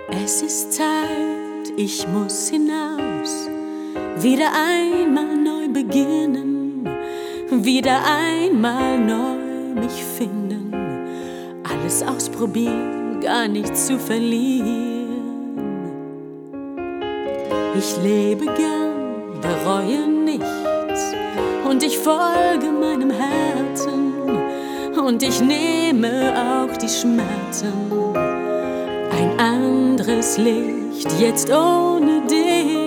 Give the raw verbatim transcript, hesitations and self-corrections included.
Es ist Zeit, ich muss hinaus, wieder einmal neu beginnen, wieder einmal neu mich finden, alles ausprobieren, gar nichts zu verlieren. Ich lebe gern, bereue nichts und ich folge meinem Herzen und ich nehme auch die Schmerzen. Ein anderes Licht jetzt ohne dich.